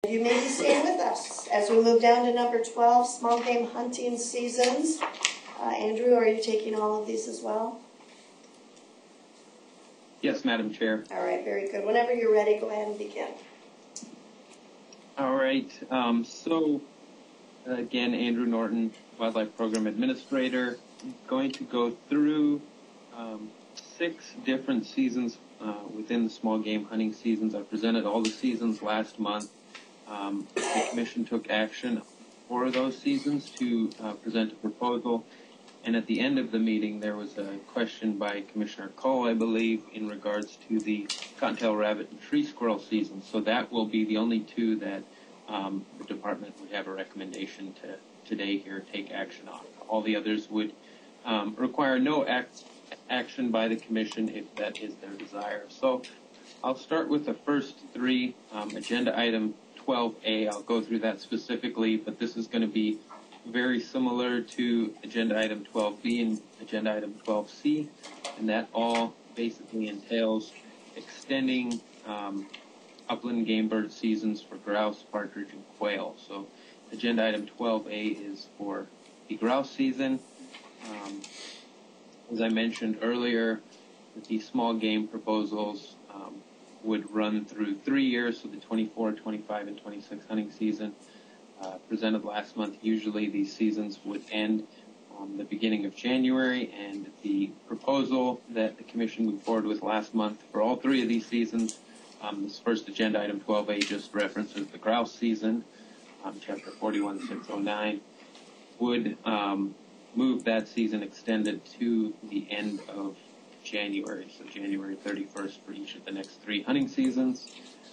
You may be staying with us as we move down to number 12, small game hunting seasons. Andrew, are you taking all of these as well? Yes, Madam Chair. All right, very good. Whenever you're ready, go ahead and begin. All right. Again, Andrew Norton, Wildlife Program Administrator, is going to go through 6 different seasons within the small game hunting seasons. I presented all the seasons last month. The Commission took action for those seasons to present a proposal. And at the end of the meeting, there was a question by Commissioner Cole, I believe, in regards to the cottontail rabbit and tree squirrel season. So that will be the only 2 that the department would have a recommendation to today here take action on. All the others would require no action by the Commission if that is their desire. So I'll start with the first 3, agenda item 12A. I'll go through that specifically, but this is going to be very similar to agenda item 12B and agenda item 12C, and that all basically entails extending upland game bird seasons for grouse, partridge, and quail. So agenda item 12A is for the grouse season. As I mentioned earlier, the small game proposals would run through 3 years, so the 24, 25, and 26 hunting season. Presented last month, usually these seasons would end the beginning of January, and the proposal that the Commission moved forward with last month for all 3 of these seasons, this first agenda item 12A just references the grouse season, chapter 41-609, would move that season extended to the end of January, so January 31st for each of the next 3 hunting seasons.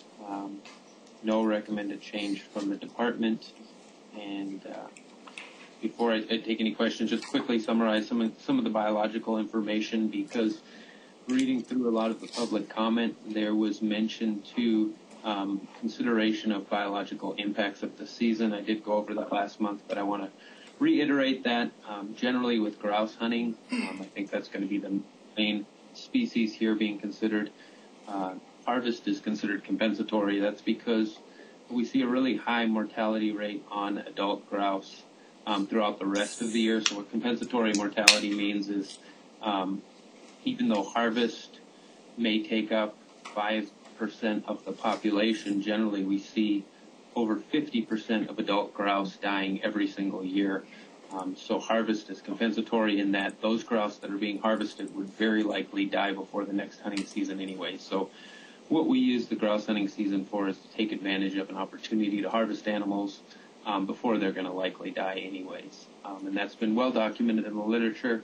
No recommended change from the department. And before I take any questions, just quickly summarize some of the biological information, because reading through a lot of the public comment, there was mention to consideration of biological impacts of the season. I did go over that last month, but I want to reiterate that generally with grouse hunting, I think that's going to be the main species here being considered. Harvest is considered compensatory. That's because we see a really high mortality rate on adult grouse throughout the rest of the year. So what compensatory mortality means is even though harvest may take up 5% of the population, generally we see over 50% of adult grouse dying every single year. So harvest is compensatory in that those grouse that are being harvested would very likely die before the next hunting season anyway. So what we use the grouse hunting season for is to take advantage of an opportunity to harvest animals before they're going to likely die anyways. And that's been well documented in the literature.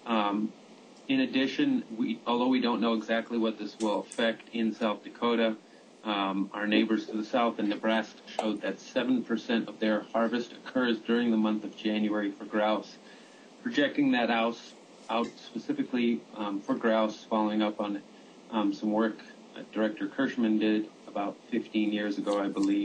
In addition, although we don't know exactly what this will affect in South Dakota, our neighbors to the south in Nebraska showed that 7% of their harvest occurs during the month of January for grouse. Projecting that out specifically for grouse, following up on some work Director Kirschman did about 15 years ago, I believe,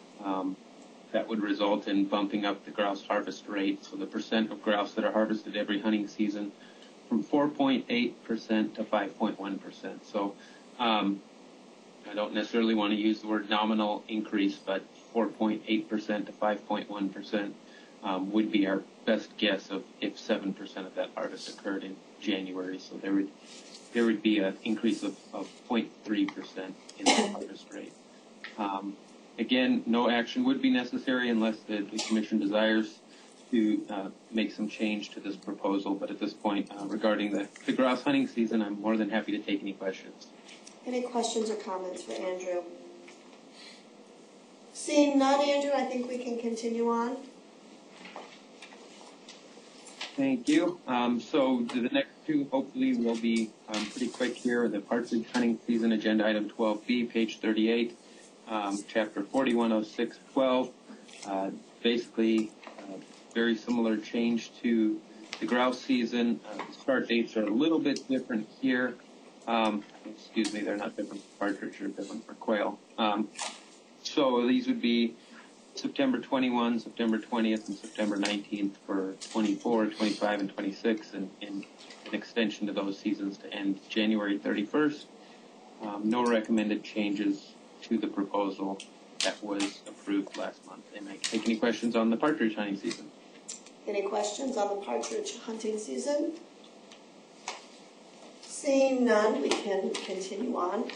that would result in bumping up the grouse harvest rate, so the percent of grouse that are harvested every hunting season, from 4.8% to 5.1%. So I don't necessarily want to use the word nominal increase, but 4.8% to 5.1% would be our best guess of if 7% of that harvest occurred in January. So there would be an increase of 0.3% in the harvest rate. Again, no action would be necessary unless the Commission desires to make some change to this proposal. But at this point, regarding the grouse hunting season, I'm more than happy to take any questions. Any questions or comments for Andrew? Seeing none, Andrew, I think we can continue on. Thank you. So the next 2 hopefully will be pretty quick here. The partridge hunting season, agenda item 12B, page 38, chapter 410612. Basically, very similar change to the grouse season. The start dates are a little bit different here. Excuse me, they're not different for partridge, they're different for quail. So these would be September 21, September 20th, and September 19th for 24, 25, and 26, and an extension to those seasons to end January 31st. No recommended changes to the proposal. that was approved last month. And I take any questions on the partridge hunting season. Any questions on the partridge hunting season? Seeing none, we can continue on.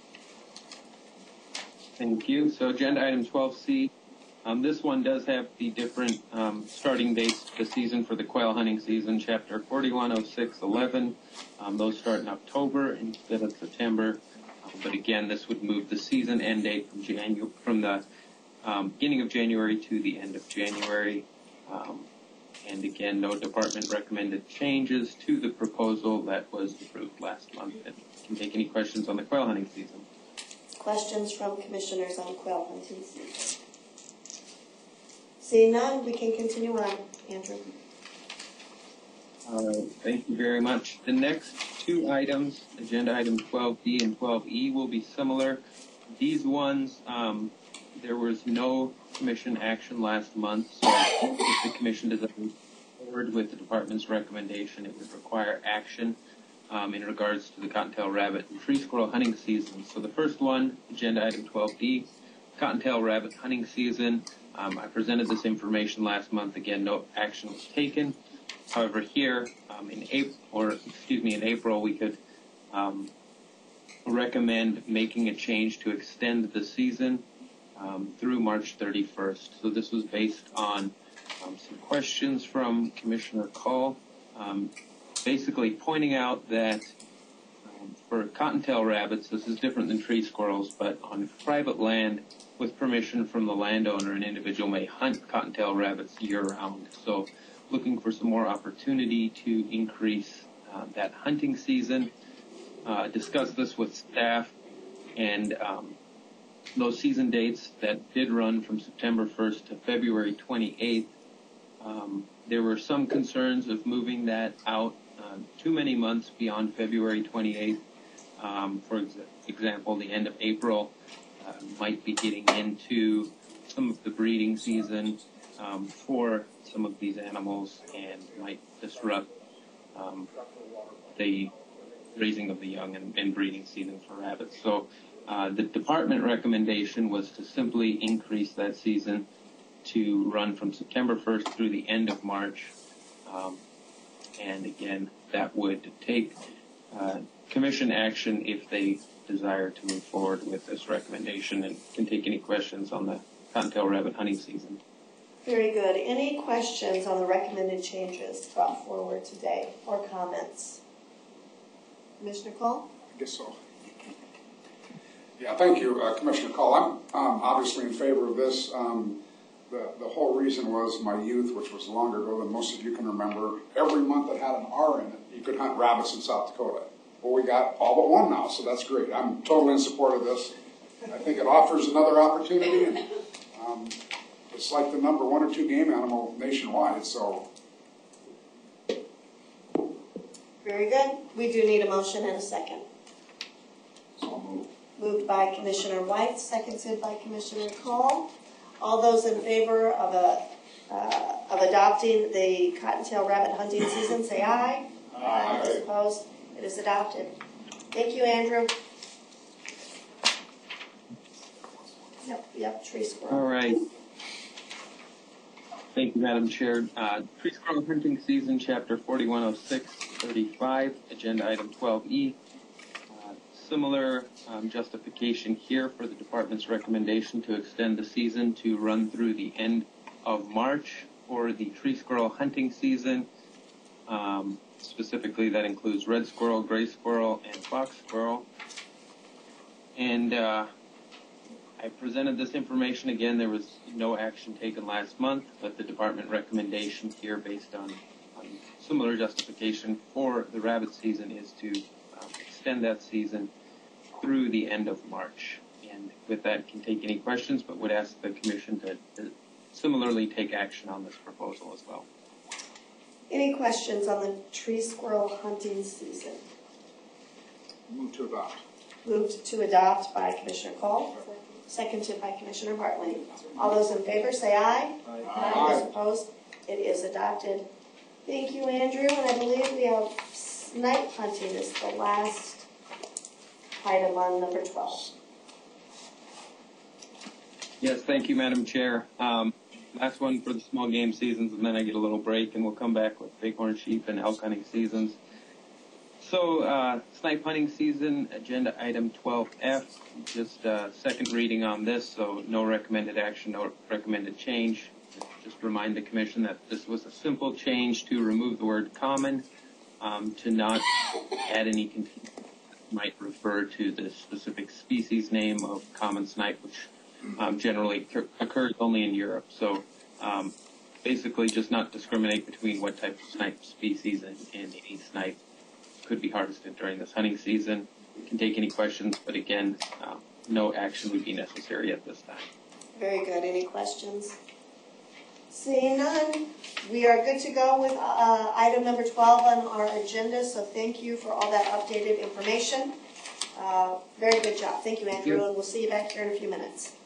Thank you. So agenda item 12C. This one does have the different starting dates of the season for the quail hunting season. Chapter 410611. Those start in October instead of September. But again, this would move the season end date from the beginning of January to the end of January. And again, no department recommended changes to the proposal that was approved last month. And can take any questions on the quail hunting season. Questions from commissioners on quail hunting season? Seeing none, we can continue on. Andrew. All right, thank you very much. The next two items, agenda item 12D and 12E, will be similar. These ones, there was no commission action last month, so if the commission doesn't move forward with the department's recommendation, it would require action in regards to the cottontail rabbit and tree squirrel hunting season. So the first one, agenda item 12D, cottontail rabbit hunting season. I presented this information last month. Again, no action was taken. However, here in April, we could recommend making a change to extend the season through March 31st. So this was based on some questions from Commissioner Call, basically pointing out that for cottontail rabbits, this is different than tree squirrels, but on private land, with permission from the landowner, an individual may hunt cottontail rabbits year-round. So looking for some more opportunity to increase that hunting season. Discuss this with staff, and those season dates that did run from September 1st to February 28th, there were some concerns of moving that out too many months beyond February 28th. For example, the end of April might be getting into some of the breeding season for some of these animals and might disrupt the raising of the young and breeding season for rabbits. So the department recommendation was to simply increase that season to run from September 1st through the end of March. And again, that would take commission action if they desire to move forward with this recommendation, and can take any questions on the cottontail rabbit hunting season. Very good. Any questions on the recommended changes brought forward today or comments? Commissioner Cole? I guess so. Yeah, thank you, Commissioner Call. I'm obviously in favor of this. The whole reason was my youth, which was longer ago than most of you can remember. Every month that had an R in it, you could hunt rabbits in South Dakota. Well, we got all but one now, so that's great. I'm totally in support of this. I think it offers another opportunity, and it's like the number 1 or 2 game animal nationwide, so. Very good. We do need a motion and a second. So moved. Moved by Commissioner White, seconded by Commissioner Cole. All those in favor of adopting the cottontail rabbit hunting season, say aye. Aye. Those opposed, it is adopted. Thank you, Andrew. Yep, tree squirrel. All right. Thank you, Madam Chair. Tree squirrel hunting season, Chapter 410635, agenda item 12E. Similar justification here for the department's recommendation to extend the season to run through the end of March for the tree squirrel hunting season. Specifically, that includes red squirrel, gray squirrel, and fox squirrel. And I presented this information again. There was no action taken last month, but the department recommendation here, based on similar justification for the rabbit season, is to extend that season through the end of March. And with that, can take any questions, but would ask the commission to similarly take action on this proposal as well. Any questions on the tree squirrel hunting season? Move to adopt. Moved to adopt by Commissioner Cole, seconded by Commissioner Bartley. All those in favor say aye. Aye. Those opposed, it is adopted. Thank you, Andrew. And I believe we have snipe hunting is the last item on number 12. Yes, thank you, Madam Chair. Last one for the small game seasons, and then I get a little break, and we'll come back with bighorn sheep and elk hunting seasons. So, snipe hunting season, agenda item 12F, just second reading on this, so no recommended action, no recommended change. Just remind the Commission that this was a simple change to remove the word common, to not add any confusion that might refer to the specific species name of common snipe, which generally occurs only in Europe. So basically just not discriminate between what type of snipe species and any snipe could be harvested during this hunting season. Can take any questions, but again, no action would be necessary at this time. Very good. Any questions? Seeing none, we are good to go with item number 12 on our agenda, so thank you for all that updated information. Very good job. Thank you, Andrew, and we'll see you back here in a few minutes.